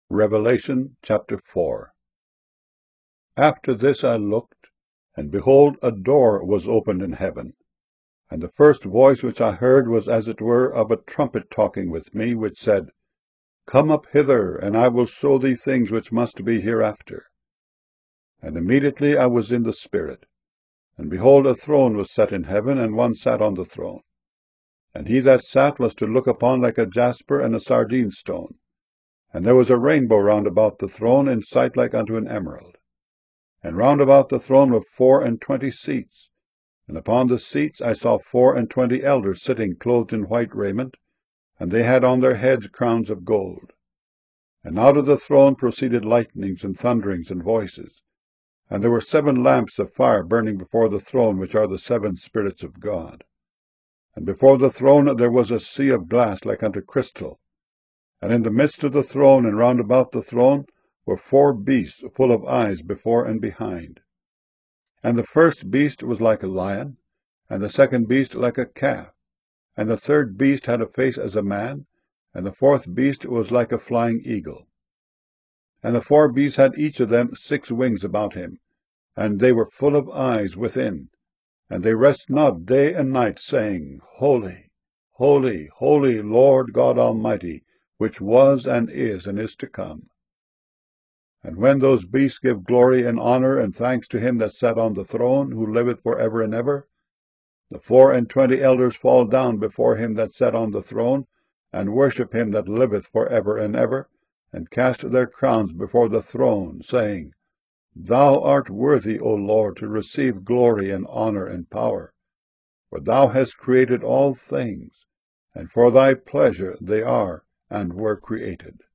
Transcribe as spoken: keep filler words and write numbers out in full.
Revelation chapter four. After this I looked, and behold, a door was opened in heaven. And the first voice which I heard was as it were of a trumpet talking with me, which said, Come up hither, and I will show thee things which must be hereafter. And immediately I was in the Spirit, and behold, a throne was set in heaven, and one sat on the throne. And he that sat was to look upon like a jasper and a sardine stone. And there was a rainbow round about the throne, in sight like unto an emerald. And round about the throne were four and twenty seats, and upon the seats I saw four and twenty elders sitting, clothed in white raiment, and they had on their heads crowns of gold. And out of the throne proceeded lightnings and thunderings and voices. And there were seven lamps of fire burning before the throne, which are the seven spirits of God. And before the throne there was a sea of glass like unto crystal. And in the midst of the throne and round about the throne were four beasts full of eyes before and behind. And the first beast was like a lion, and the second beast like a calf, and the third beast had a face as a man, and the fourth beast was like a flying eagle. And the four beasts had each of them six wings about him, and they were full of eyes within, and they rest not day and night, saying, Holy, holy, holy, Lord God Almighty, which was and is and is to come. And when those beasts give glory and honor and thanks to him that sat on the throne, who liveth for ever and ever, the four and twenty elders fall down before him that sat on the throne, and worship him that liveth for ever and ever, and cast their crowns before the throne, saying, Thou art worthy, O Lord, to receive glory and honor and power, for thou hast created all things, and for thy pleasure they are and were created.